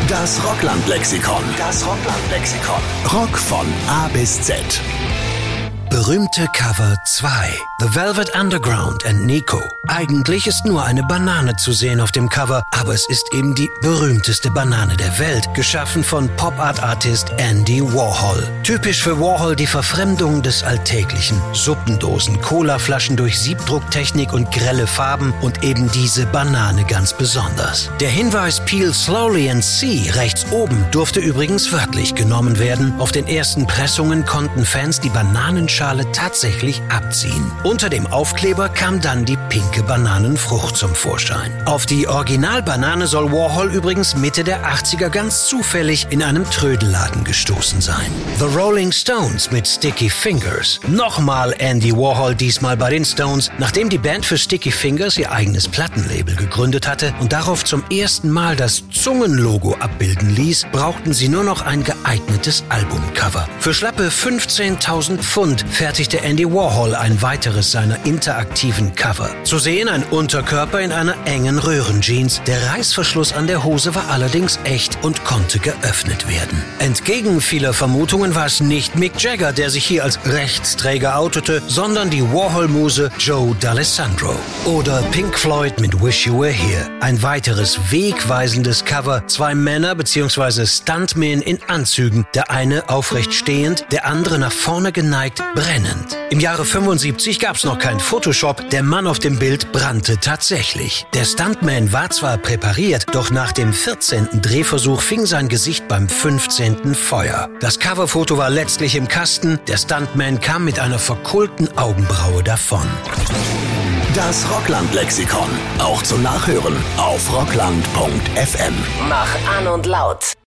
Das Rockland-Lexikon. Das Rockland-Lexikon. Rock von A bis Z. Berühmte Cover 2. The Velvet Underground and Nico. Eigentlich ist nur eine Banane zu sehen auf dem Cover, aber es ist eben die berühmteste Banane der Welt, geschaffen von Pop-Art-Artist Andy Warhol. Typisch für Warhol die Verfremdung des Alltäglichen. Suppendosen, Colaflaschen durch Siebdrucktechnik und grelle Farben und eben diese Banane ganz besonders. Der Hinweis Peel slowly and see rechts oben durfte übrigens wörtlich genommen werden. Auf den ersten Pressungen konnten Fans die Bananenschale tatsächlich abziehen. Unter dem Aufkleber kam dann die pinke Bananenfrucht zum Vorschein. Auf die Originalbanane soll Warhol übrigens Mitte der 80er ganz zufällig in einem Trödelladen gestoßen sein. The Rolling Stones mit Sticky Fingers. Nochmal Andy Warhol, diesmal bei den Stones. Nachdem die Band für Sticky Fingers ihr eigenes Plattenlabel gegründet hatte und darauf zum ersten Mal das Zungenlogo abbilden ließ, brauchten sie nur noch ein geeignetes Albumcover. Für schlappe 15.000 Pfund fertigte Andy Warhol ein weiteres seiner interaktiven Cover. Zu sehen ein Unterkörper in einer engen Röhrenjeans. Der Reißverschluss an der Hose war allerdings echt und konnte geöffnet werden. Entgegen vieler Vermutungen war es nicht Mick Jagger, der sich hier als Rechtsträger outete, sondern die Warhol-Muse Joe D'Alessandro. Oder Pink Floyd mit Wish You Were Here. Ein weiteres wegweisendes Cover. Zwei Männer bzw. Stuntmen in Anzügen. Der eine aufrecht stehend, der andere nach vorne geneigt, brennend. Im Jahre 75 gab es noch kein Photoshop, der Mann auf dem Bild brannte tatsächlich. Der Stuntman war zwar präpariert, doch nach dem 14. Drehversuch fing sein Gesicht beim 15. Feuer. Das Coverfoto war letztlich im Kasten, der Stuntman kam mit einer verkohlten Augenbraue davon. Das Rockland-Lexikon, auch zum Nachhören auf rockland.fm. Mach an und laut.